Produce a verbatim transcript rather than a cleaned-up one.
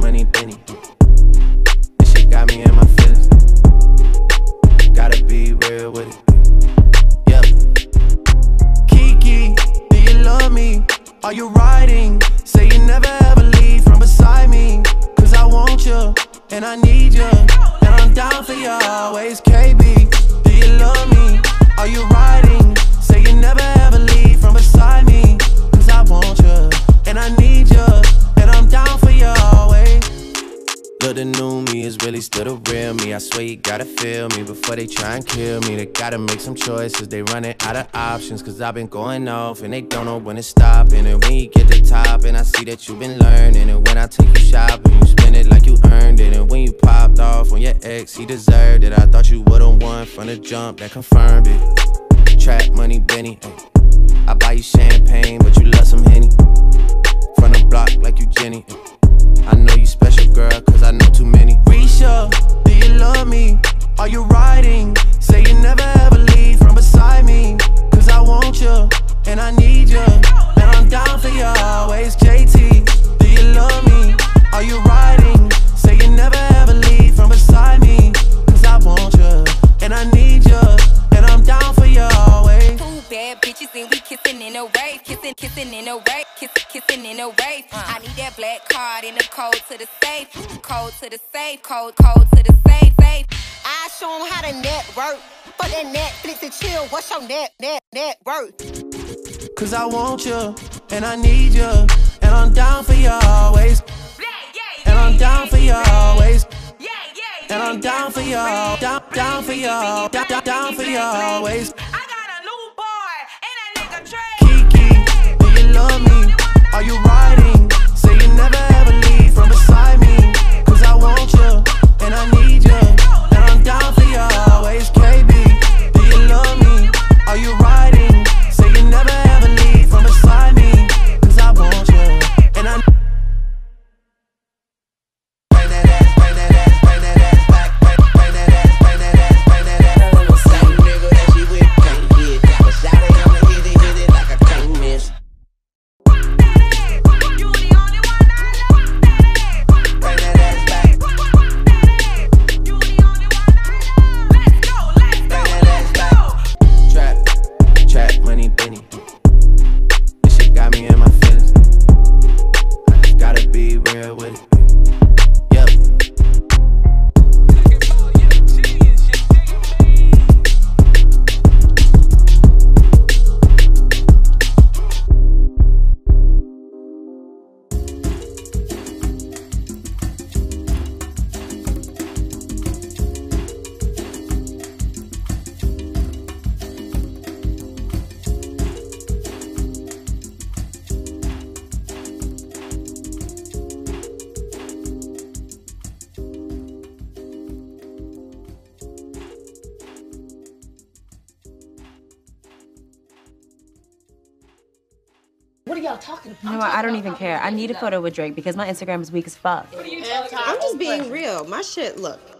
money, Benny. This shit got me in my feelings. Gotta be real with it. Yeah. Kiki, do you love me? Are you riding? Say you never ever leave from beside me. Cause I want you, and I need you, and I'm down for you always. K B, do you love me? Are you riding? Say you never ever leave from beside me. Cause I want you, and I need you, and I'm down for you always. Look, the new me is really still the real me. I swear you gotta feel me before they try and kill me. They gotta make some choices, they running out of options. Cause I've been going off and they don't know when to stop. And when you get to the top and I see that you've been learning. And when I take you shopping, you spend it like you earned it. And when you popped off on your ex, he deserved it. I thought you would've won from the jump, that confirmed it. Trap money, Benny, ay. I buy you champagne, but you love some Henny. From the block like you Jenny, ay. I know you special, girl, cause I know too many. Risha, do you love me? Are you riding? Say you never ever leave from beside me. Cause I want you, and I need you, and I'm down for you always. J T, do you love me? Are you riding? Say you never ever leave from beside me. Cause I want you, and I need you, and I'm down for you always. Two bad bitches and we kissing in a wave. Kissing, kissing in a wave. Kissing, kissing in a wave. Uh. I need that black card in the code to the safe. Code to the safe. Code, code to the safe. Safe. I show them how to network. For that Netflix and chill. What's your net, net, net worth? Cause I want you, and I need you, and I'm down for you always. Yeah, yeah, yeah, and I'm down for you always. Yeah, yeah, yeah, and I'm down for you, down, down for you, down, down, down for you always. I got a new boy, and that nigga Trey. Kiki, do you love me? Are you riding? Say you never ever leave from beside me. Cause I want you, and I need you, and I'm down for you always. K B, do you love me? Are you riding? Say you never ever leave from beside me. Cause I want you, and I bring that ass, bring that ass, bring that ass back, bring, bring that ass, bring that ass, bring that ass. Same nigga that she with can't get. But shout it, I'ma hit it, hit it like I can't miss. You the only one I love. Bring that ass back. You the only one I love. Let's go, let's go, Bring that ass let's back. go. Trap, trap money, Benny. This shit got me in my feelings. I just gotta be real with it. Yep. What are y'all talking about? You know what? I don't even care. I need a photo with Drake because my Instagram is weak as fuck. I'm just being real. My shit, look,